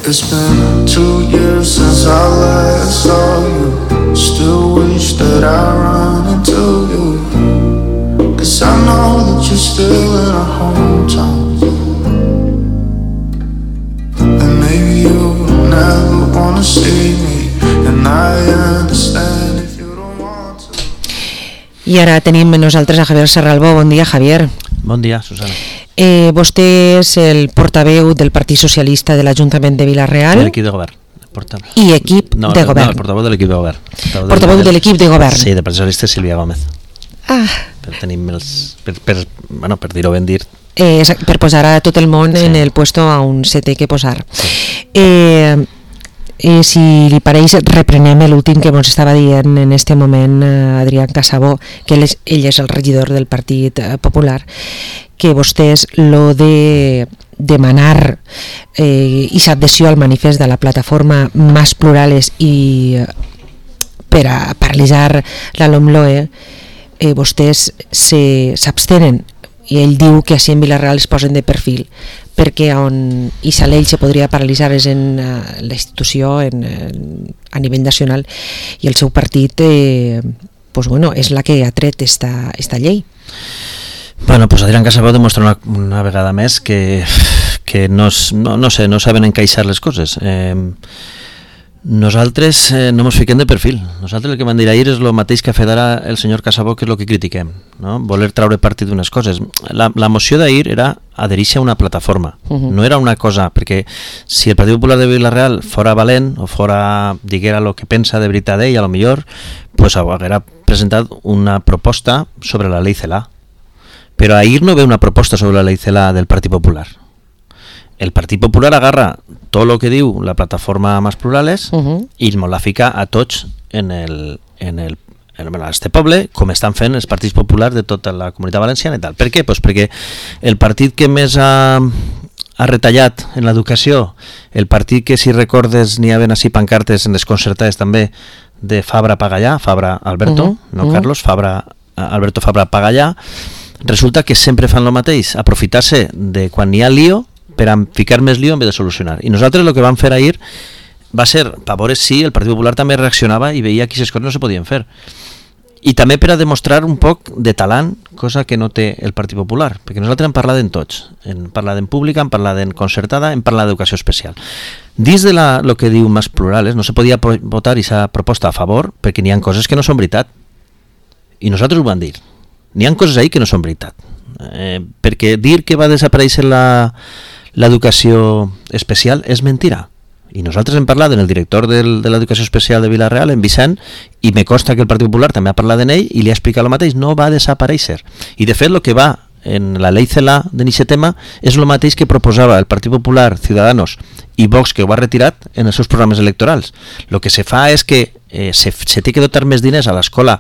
It's been 2 years since I last saw you. Still wish that I run into you, 'cause I know that you're still in our hometown. And maybe you never wanna see me, and I understand if you don't want to. I ara tenim nosaltres a Javier Serralbo. Bon dia, Javier. Bon dia, Susana. Vostè és el portaveu del Partit Socialista de l'Ajuntament de Vila-real. De l'equip de govern. I equip de govern. No, el portaveu de l'equip de govern. Portaveu de l'equip de govern. Sí, de Partit Socialista Sílvia Gómez. Ah. Per tenim els... Per dir-ho ben dir. Per posar a tot el món en el puesto on se té que posar. Sí. Si li pareix, reprenem l'últim que ens estava dient en este moment Adrián Casabó, que ell és el regidor del Partit Popular, que vostès lo de demanar i s'adhesió al manifest de la plataforma Más Plurales i per a paralitzar la LOMLOE, vostès s'abstenen, i ell diu que així en Vila-real es posen de perfil, perquè on aquesta llei se podria paralitzar és en la institució a nivell nacional, i el seu partit és la que ha tret esta llei. Bueno, pues Adrián Casabó demostra una vegada més que no saben encaixar les coses. Nosaltres no ens fiquem de perfil. Nosaltres el que vam dir ahir és el mateix que ha fet ara el senyor Casabó, que és el que critiquem, no? Voler traure partit d'unes coses. La moció d'ahir era adherir-se a una plataforma, no era una cosa, perquè si el Partit Popular de Vila-real fora valent o diguera el que pensa de veritat ell, a lo millor pues haguera presentat una proposta sobre la llei CELA, però ahir no ve una proposta sobre la llei CELA del Partit Popular. El Partit Popular agarra tot el que diu la plataforma Más Plurales i ens la fica a tots en este poble, com estan fent els partits populars de tota la Comunitat Valenciana i tal. Per què? Pues perquè el partit que més ha retallat en l'educació, el partit que, si recordes, n'hi havia així pancartes en les concertades també de Fabra Pagallà, Fabra Alberto, no Carlos, Alberto Fabra Pagallà, resulta que sempre fan el mateix, aprofitar-se de quan n'hi ha lío per a ficar més lío en vez de solucionar. I nosaltres el que vam fer ahir va ser, per veure si el Partit Popular també reaccionava i veia que aquestes coses no se podien fer. I també per a demostrar un poc de talent, cosa que no té el Partit Popular, perquè nosaltres hem parlat en tots. Hem parlat en pública, hem parlat en concertada, hem parlat d'educació especial. Dins de lo que diu Más Plurales no se podia votar aquesta proposta a favor perquè n'hi ha coses que no són veritat. I nosaltres ho vam dir. N'hi ha coses ahí que no són veritat. Perquè dir que va desaparèixer l'educació especial és mentira. I nosaltres hem parlat amb el director de l'educació especial de Vila-real, en Vicent, i me consta que el Partit Popular també ha parlat amb ell i li ha explicat el mateix, no va desaparèixer. I de fet el que va en la llei CELA de aquest tema és el mateix que proposava el Partit Popular, Ciudadanos i Vox, que ho ha retirat en els seus programes electorals. El que se fa és que se té que dotar més diners a l'escola,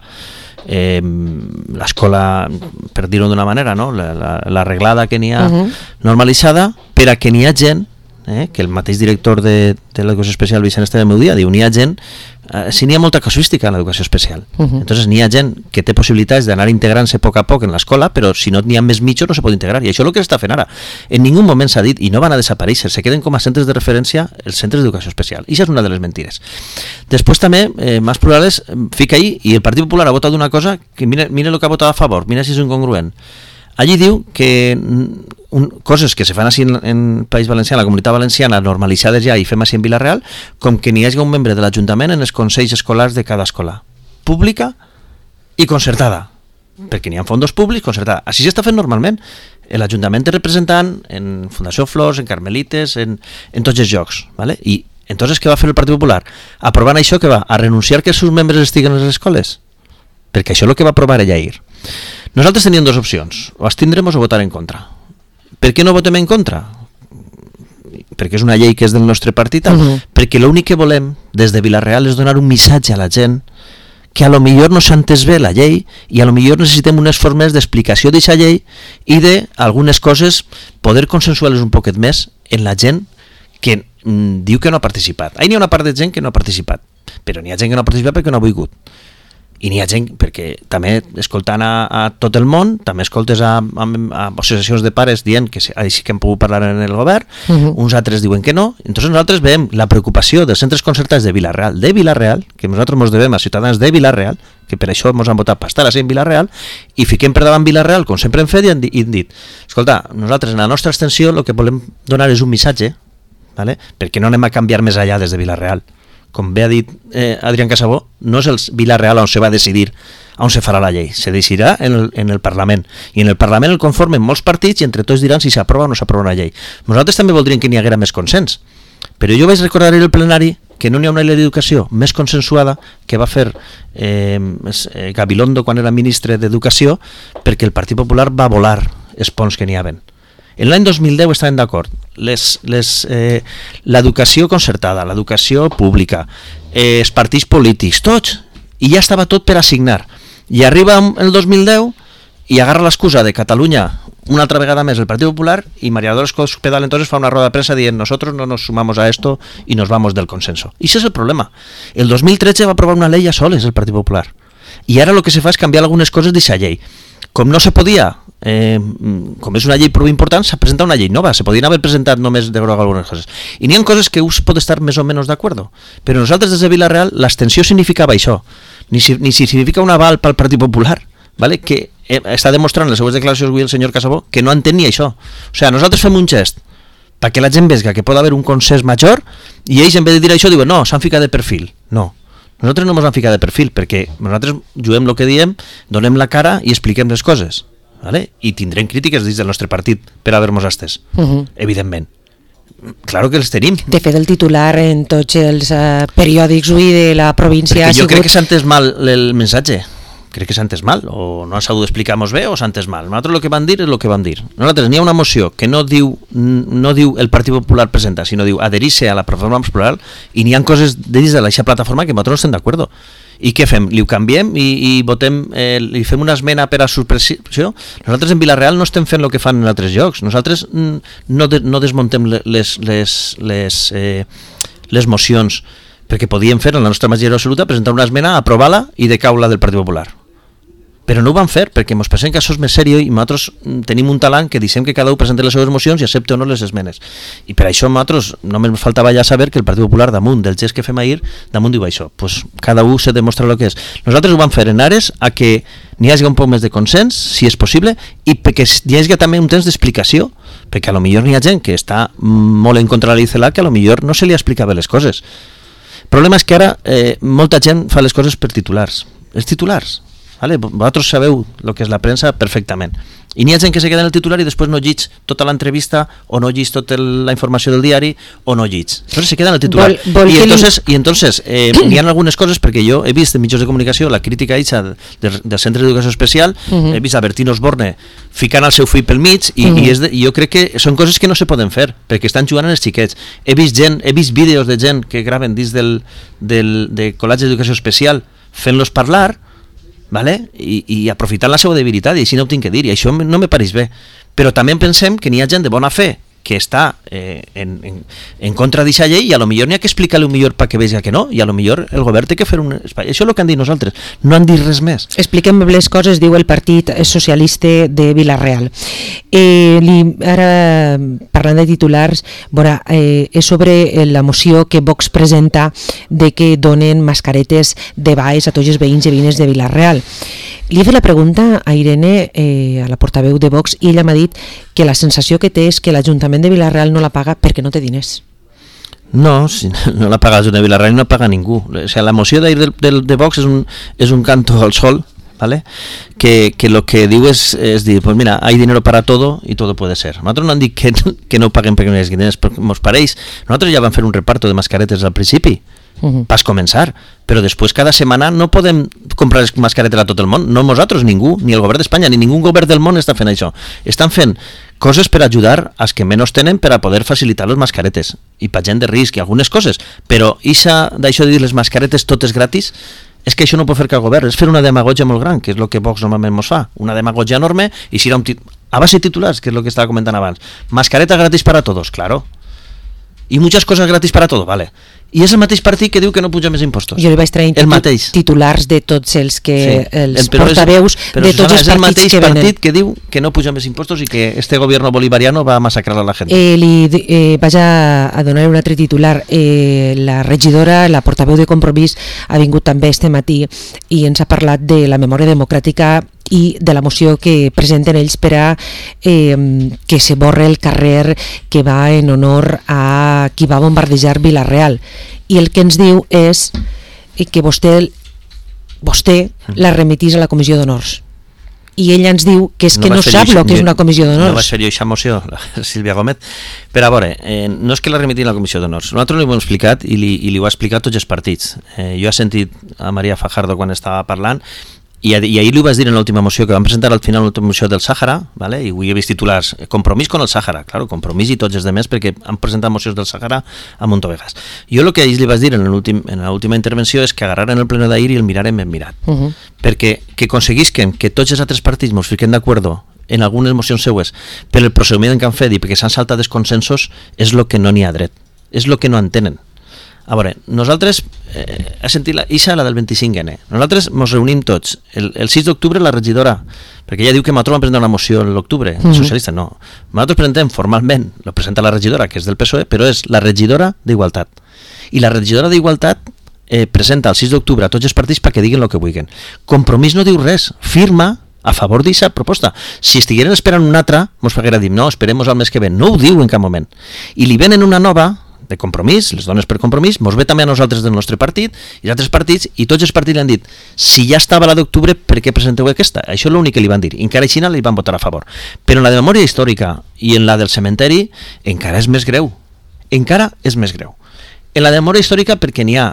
per dir-ho d'una manera, no? La reglada que n'hi ha normalitzada, per a que n'hi ha gent, que el mateix director de l'educació especial, Vicent Esteve meu dia, diu, n'hi ha gent, si n'hi ha molta casuística en l'educació especial, entonces n'hi ha gent que té possibilitats d'anar integrant-se a poc a poc en l'escola, però si no n'hi ha més mitjos no se pot integrar, i això és el que s'està fent ara. En ningú moment s'ha dit, i no van a desaparèixer, se queden com a centres de referència els centres d'educació especial, i això és una de les mentires. Després també, Más Plurales fica ahí, i el Partit Popular ha votat una cosa que mira el que ha votat a favor, mira si és incongruent. Allí diu que coses que se fan així en País Valencià, en la Comunitat Valenciana, normalitzades ja i fem així en Vila-real, com que n'hi hagi un membre de l'Ajuntament en els consells escolars de cada escola, pública i concertada, perquè n'hi ha fondos públics, concertada. Així s'està fent normalment. L'Ajuntament té representant en Fundació Flors, en Carmelites, en tots els llocs, ¿vale? I entonces què va fer el Partit Popular? Aprovant això, que va? A renunciar que els seus membres estiguen a les escoles? Perquè això és el que va aprovar ella ahir. Nosaltres teníem dues opcions, o abstindrem o votar en contra. Per què no votem en contra? Perquè és una llei que és del nostre partit, perquè l'únic que volem des de Vila-real és donar un missatge a la gent que a lo millor no s'ha entès bé la llei i a lo millor necessitem un esforç més d'explicació d'aquesta llei i d'algunes coses poder consensuar-les un poquet més en la gent que diu que no ha participat. Ahí n'hi ha una part de gent que no ha participat, però n'hi ha gent que no ha participat perquè no ha volgut. I n'hi ha gent, perquè també escoltant a tot el món, també escoltes a associacions de pares dient que així que hem pogut parlar en el govern, uns altres diuen que no, entonces nosaltres veiem la preocupació dels centres concertats de Vila-real, que nosaltres ens devem a ciutadans de Vila-real, que per això ens han votat per estar en Vila-real, i fiquem per davant Vila-real, com sempre hem fet, i hem dit, escolta, nosaltres en la nostra extensió el que volem donar és un missatge, ¿vale? Perquè no anem a canviar més allà des de Vila-real. Com bé ha dit Adrián Casabó, no és el Vila-real on se va decidir on se farà la llei, se decidirà en el Parlament, i en el Parlament el conformen molts partits i entre tots diran si s'aprova o no s'aprova una llei. Nosaltres també voldríem que n'hi haguera més consens, però jo vaig recordar en el plenari que no n'hi ha una llei d'educació més consensuada que va fer Gabilondo quan era ministre d'Educació, perquè el Partit Popular va volar els ponts que n'hi haven. En l'any 2010 estaven d'acord l'educació concertada, l'educació pública, els partits polítics, tots, i ja estava tot per assignar. I arriba el 2010 i agarra l'excusa de Catalunya una altra vegada més el Partit Popular, i María Dolores Cospedal entonces fa una roda de prensa dient nosotros no nos sumamos a esto y nos vamos del consenso. I ese és el problema. El 2013 va aprovar una llei a soles el Partit Popular, i ara el que se fa és canviar algunes coses d'aquesta llei. Com no se podia, com és una llei prou important, s'ha presentat una llei nova, se podien haver presentat només de groc algunes coses. I n'hi ha coses que us pot estar més o menys d'acord, però nosaltres des de Vila-real l'abstenció significava això, ni significa un aval pel Partit Popular, ¿vale? Que està demostrant en les seues declaracions avui el senyor Casabó que no entén ni això. O sigui, nosaltres fem un gest perquè la gent vesga que pot haver un consens major, i ells en vez de dir això diuen no, s'han ficat de perfil. No, nosaltres no ens han ficat de perfil, perquè nosaltres juguem el que diem, donem la cara i expliquem les coses, ¿vale? I tindrem crítiques dins del nostre partit per haver-nos estés, evidentment. Claro que els tenim. De fet, el titular en tots els periòdics avui de la província perquè ha sigut... jo crec que s'ha entès mal el missatge. Crec que s'ha entès mal, o no ha sabut explicar-nos bé, o s'ha entès mal. Nosaltres el que vam dir és el que vam dir. Nosaltres n'hi ha una moció que no diu el Partit Popular presenta, sinó diu adherir-se a la plataforma plural, i n'hi ha coses dins de aquesta plataforma que nosaltres no estem d'acord. I què fem? Li ho canviem i votem, li fem una esmena per a supressió? Nosaltres en Vila-real no estem fent el que fan en altres llocs. Nosaltres no desmuntem les mocions, perquè podíem fer en la nostra majoria absoluta, presentar una esmena, aprovar-la i decaure-la del Partit Popular. Però no ho van fer perquè ens pensem que això és més seriós i nosaltres tenim un talent que deixem que cada un presenti les seves mocions i accepte o no les esmenes. I per això nosaltres només ens faltava ja saber que el Partit Popular damunt del gest que fem ahir, damunt diu això. Pues cada un se demostra el que és. Nosaltres ho vam fer en ares a que n'hi hagi un poc més de consens, si és possible, i perquè hi hagi també un temps d'explicació, perquè a lo millor n'hi ha gent que està molt en contra de la ICELA que a lo millor no se li explicava les coses. El problema és que ara molta gent fa les coses per titulars. Els titulars. Vale? Vosaltres sabeu el que és la premsa perfectament. I n'hi ha gent que se queda en el titular i després no llig tota l'entrevista o no llig tota la informació del diari o no llig. Entonces se queda en el titular. I entonces n'hi ha algunes coses, perquè jo he vist en mitjans de comunicació la crítica hecha del Centre d'Educació Especial, he vist a Bertín Osborne ficant el seu fill pel mig i jo crec que són coses que no se poden fer perquè estan jugant els xiquets. He vist vídeos de gent que graven dins de col·legis d'educació especial fent-los parlar, ¿vale? I aprofitant la seva debilitat, i així no ho tinc que dir, i això no me pareix bé. Però també pensem que n'hi ha gent de bona fe que està en contra d'aquesta llei, i a lo millor n'hi ha que explicar-li millor perquè vegi que no, i a lo millor el govern té que fer un espai. Això és el que han dit nosaltres, no han dit res més. Expliquem les coses, diu el Partit Socialista de Vila-real. Ara, parlant de titulars, és sobre la moció que Vox presenta de que donen mascaretes de baix a tots els veïns i veïnes de Vila-real. Li he fet la pregunta a Irene, a la portaveu de Vox, i ella m'ha dit que la sensació que té és que l'Ajuntament de Vila-real no la paga perquè no té diners. No, si no la paga l'Ajuntament de Vila-real, no paga ningú. O sea, la moció d'ahir de Vox és un canto al sol, ¿vale? Que lo que diu és dir, pues mira, hay dinero para todo y todo puede ser. Nosaltres no han dit que no paguen perquè no hi hagi diners, perquè ens pareix. Nosaltres ja vam fer un reparto de mascaretes al principi, pas començar, però després cada setmana no podem comprar les mascaretes a tot el món, no nosaltres, ningú, ni el govern d'Espanya ni ningú govern del món està fent això. Estan fent coses per ajudar als que menys tenen per a poder facilitar les mascaretes i per gent de risc i algunes coses, però d'això de dir les mascaretes totes gratis, és que això no pot fer que el govern, és fer una demagogia molt gran, que és el que Vox normalment ens fa, una demagogia enorme, i si era a base de titulars, que és el que estava comentant abans, mascareta gratis para todos, claro. i muchas cosas gratis para todo, vale. I és el mateix partit que diu que no puja més impostos. Jo li vaig traient titulars de tots els que els portaveus de tots els partits que venen. És el mateix partit que diu que no puja més impostos i que este gobierno bolivariano va a masacrar a la gent. Vaig a donar un altre titular. La regidora, la portaveu de Compromís, ha vingut també este matí i ens ha parlat de la memòria democràtica i de la moció que presenten ells per a que se borre el carrer que va en honor a qui va bombardejar Vila-real, i el que ens diu és que vostè la remetís a la comissió d'honors, i ella ens diu que és que no sap el que és una comissió d'honors. No va ser jo aquesta moció, Sílvia Gómez, però a veure, no és que la remetin a la comissió d'honors, nosaltres li ho hem explicat i li ho ha explicat tots els partits. Jo he sentit a Maria Fajardo quan estava parlant, i ahir li ho vaig dir en l'última moció que vam presentar al final l'última moció del Sàhara, ¿vale? I avui he vist titulars Compromís con el Sàhara, claro, Compromís i tots els demés, perquè han presentat mocions del Sàhara a Montovegas. Jo el que ahir li vaig dir en l'última intervenció és que agarraren el pleno d'ahir i el mirarem ben mirat, perquè que aconseguisquen que tots els altres partits ens fiquem d'acord en algunes mocions seues per el procediment que han fet i perquè s'han saltat els consensos és el que no n'hi ha dret, és el que no entenen. A veure, nosaltres, ha sentit la del 25N, nosaltres ens reunim tots, el 6 d'octubre la regidora, perquè ella diu que nosaltres vam presentar una moció l'octubre, socialista, no, nosaltres presentem formalment, lo presenta la regidora, que és del PSOE, però és la regidora d'Igualtat, i la regidora d'Igualtat presenta el 6 d'octubre a tots els partits perquè diguin el que vulguin. Compromís no diu res, firma a favor d'aquesta proposta. Si estigueren esperant una altra, ens haguera dit, no, esperem al mes que ve, no ho diu en cap moment, i li venen una nova de Compromís, les dones per Compromís, mos ve també a nosaltres del nostre partit i altres partits, i tots els partits li han dit si ja estava la d'octubre, per què presenteu aquesta? Això és l'únic que li van dir, encara així li van votar a favor, però en la de memòria històrica i en la del cementeri encara és més greu, en la de memòria històrica perquè n'hi ha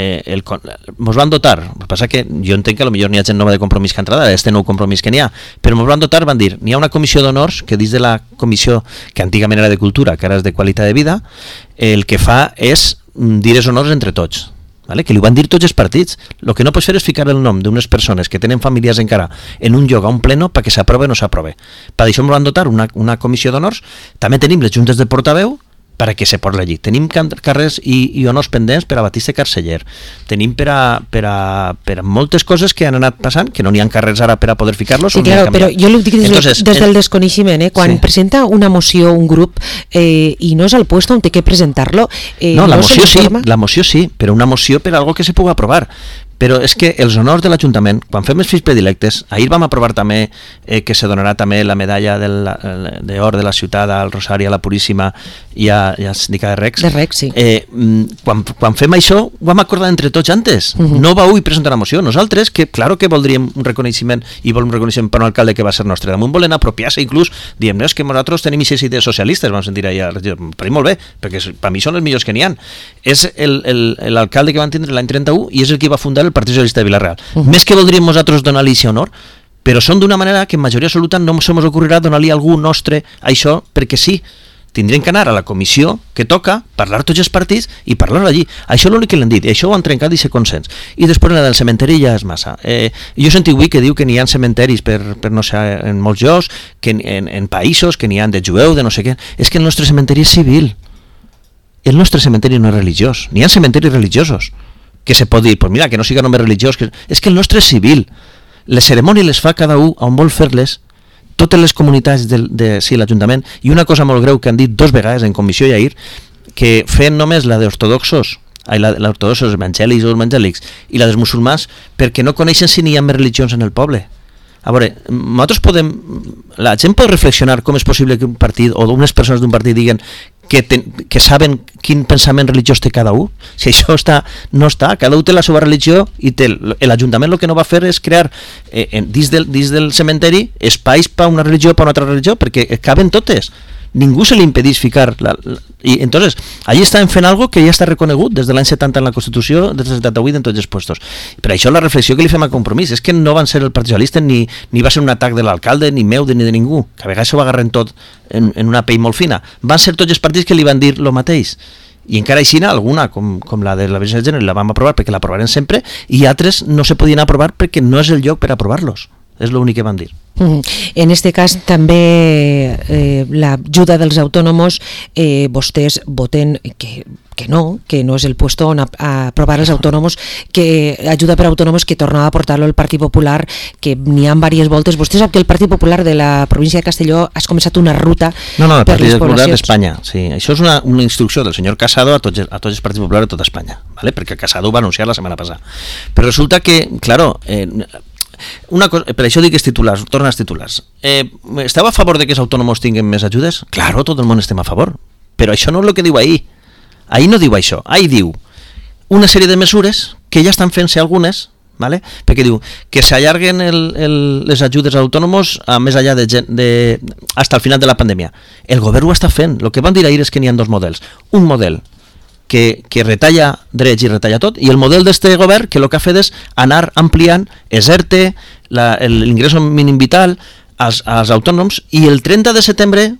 mos van dotar, el que passa que jo entenc que potser n'hi ha gent nova de Compromís que ha entrat, este nou Compromís que n'hi ha, però mos van dotar, van dir, n'hi ha una comissió d'honors que dins de la comissió que antigament era de cultura, que ara és de qualitat de vida, el que fa és dir els honors entre tots, ¿vale? Que li van dir tots els partits. El que no pots fer és ficar el nom d'unes persones que tenen famílies encara en un lloc a un pleno perquè s'aprove o no s'aprove. Per això ens van dotar una comissió d'honors. També tenim les juntes de portaveu perquè se porta allí. Tenim carrers i honors pendents per a Batiste Carceller. Tenim per a moltes coses que han anat passant, que no n'hi ha carrers ara per a poder ficar-los. Sí, claro, però jo ho dic des del desconeixement, quan presenta una moció un grup i no és al puesto on té que presentar-lo. No, la moció sí, però una moció per algo que se pugui aprovar. Però és que els honors de l'Ajuntament, quan fem els fills predilectes, ahir vam aprovar també que se donarà també la medalla d'or de la ciutat al Rosari, a la Puríssima i a Sindicat de Recs. De Recs, sí. Quan fem això, ho vam acordar entre tots antes. No va avui presentar una moció. Nosaltres, que claro que voldríem un reconeixement i volem un reconeixement per un alcalde que va ser nostre. Damunt volen apropiar-se, inclús diem, no, és que nosaltres tenim aquestes idees socialistes, vam sentir ahir, per mi molt bé, perquè per mi són els millors que n'hi ha. És l'alcalde que van tindre l'any 31 i és el que va fundar el Partit Socialista de Vila-real. Més que voldríem nosaltres donar-li aquest honor, però són d'una manera que en majoria absoluta no se mos ocorrirà donar-li a algú nostre això perquè sí. Tindrem que anar a la comissió que toca, parlar tots els partits i parlar allí. Això és l'únic que l'han dit, i això ho han trencat i se consens. I després en la del cementeri ja és massa. Jo sento avui que diu que n'hi ha cementeris per no sé, en molts llocs, que en països, que n'hi ha de jueu, de no sé què. És que el nostre cementeri és civil. El nostre cementeri no és religiós. N'hi ha cementeris religiosos que se pot dir, pues mira, que no siga només religiós, és que el nostre és civil. Les cerimònies les fa cada un on vol fer-les, totes les comunitats sí, l'Ajuntament, i una cosa molt greu que han dit 2 vegades en comissió i ahir, que feien només la d'ortodoxos, l'ortodoxos evangèlics o evangèlics, i la dels musulmans, perquè no coneixen si n'hi ha més religions en el poble. A veure, nosaltres la gent pot reflexionar com és possible que un partit o unes persones d'un partit diguen que saben quin pensament religiós té cada un. Si això no està, cada un té la seva religió i l'Ajuntament el que no va fer és crear dins del cementeri espais per una religió o per una altra religió, perquè caben totes. Ningú se li impedís ficar i entonces allí estan fent algo que ja està reconegut des de l'any 70 en la Constitució, des del 78 en tots els puestos. Per això la reflexió que li fem a Compromís és que no van ser el Partit Socialista ni va ser un atac de l'alcalde, ni meu, ni de ningú, que a vegades s'ho agarren tot en una pell molt fina. Van ser tots els partits que li van dir el mateix. I encara així alguna, com la de la Virgen del Gènere, la vam aprovar perquè l'aprovarem sempre, i altres no se podien aprovar perquè no és el lloc per aprovar-los. És l'únic que van dir. En este cas també l'ajuda dels autònoms, vostès voten que no és el puesto on aprovar els autònoms, que ajuda per autònoms que tornava a portar-lo el Partit Popular, que n'hi ha diverses voltes. Vostè sap que el Partit Popular de la província de Castelló has començat una ruta el per Partit les Popular poblacions d'Espanya, sí. Això és una instrucció del senyor Casado a tots els partits populars de tota Espanya, ¿vale? Perquè Casado ho va anunciar la setmana passada. Però resulta que, claro, una cosa, per això dic els titulars, torna als titulars. Esteu a favor de que els autònoms tinguin més ajudes? Claro, tot el món estem a favor. Però això no és el que diu ahir. Ahir no diu això. Ahir diu una sèrie de mesures que ja estan fent-se algunes, ¿vale? Perquè diu que s'allarguen les ajudes als autònoms més enllà hasta el final de la pandèmia. El govern ho està fent. El que van dir ahir és que n'hi ha dos models. Un model que retalla drets i retalla tot, i el model d'este govern que el que ha fet és anar ampliant ERTE, l'ingreso mínim vital als autònoms, i el 30 de setembre,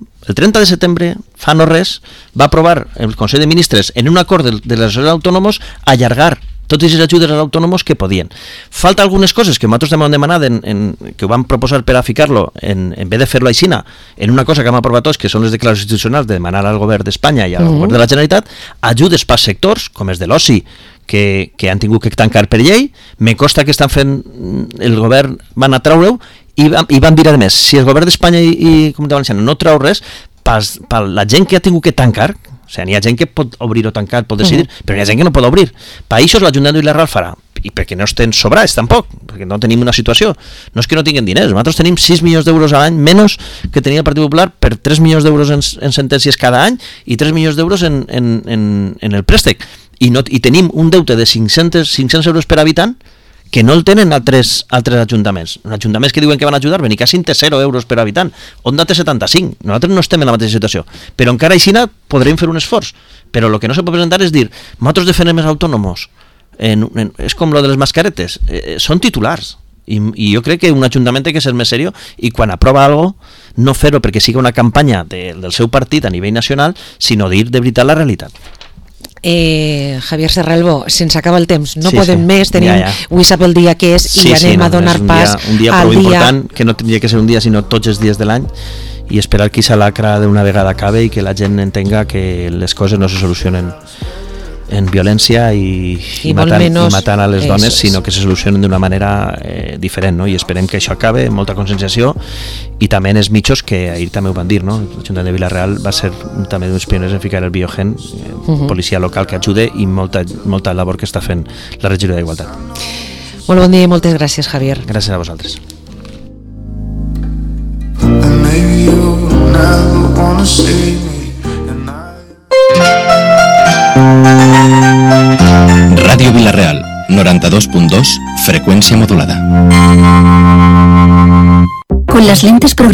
fa no res, va aprovar el Consell de Ministres en un acord de les autònoms allargar totes les ajudes als autònoms que podien. Falta algunes coses que nosaltres també hem demanat, que ho vam proposar per a ficar-lo, en vez de fer-lo aixina, en una cosa que hem aprovat tots, que són les declaracions institucionals, de demanar al govern d'Espanya i al govern de la Generalitat ajudes per sectors, com els de l'oci, que han tingut que tancar per llei. Me costa que estan fent, el govern van a treure-ho, i van dir, a més, si el govern d'Espanya i Comunitat Valenciana no treu res, per la gent que ha tingut que tancar, o sigui, n'hi ha gent que pot obrir o tancar, pot decidir, però n'hi ha gent que no pot obrir. Per això l'Ajuntament de Vila-real farà, i perquè no estem sobrats tampoc, perquè no tenim una situació, no és que no tinguin diners, nosaltres tenim 6 milions d'euros a l'any menys que tenia el Partit Popular, per 3 milions d'euros en sentències cada any i 3 milions d'euros en el préstec, i tenim un deute de 500 euros per habitant que no el tenen altres ajuntaments. Ajuntaments que diuen que van ajudar, Benicàssim té 0 euros per habitant, Onda té 75. Nosaltres no estem en la mateixa situació, però encara així podrem fer un esforç. Però el que no se pot presentar és dir, nosaltres defensem els autònoms, és com lo de les mascaretes, són titulars. I jo crec que un ajuntament té que ser més seriós, i quan aprova alguna cosa, no fer-ho perquè sigui una campanya del seu partit a nivell nacional, sinó dir de veritat la realitat. Javier Serralbo, se'ns acaba el temps, no sí, podem més, tenim avui sap el dia que és i anem a donar pas un dia prou important, que no tindria que ser un dia sinó tots els dies de l'any, i esperar que aquesta lacra d'una vegada acabe i que la gent entenga que les coses no se solucionen en violència i matant a les dones, sinó que se solucionen d'una manera diferent, no? I esperem que això acabe, molta conscienciació, i també en els mitjos, que ahir també ho van dir, no? L'Ajuntament de Vila-real va ser també dels pioners en ficar el biogen, policia local que ajude, i molta labor que està fent la regidoria d'Igualtat. Molt bon dia i moltes gràcies, Javier. Gràcies a vosaltres. And maybe you never wanna see me. Radio Vila-real, 92.2, frecuencia modulada. Con las lentes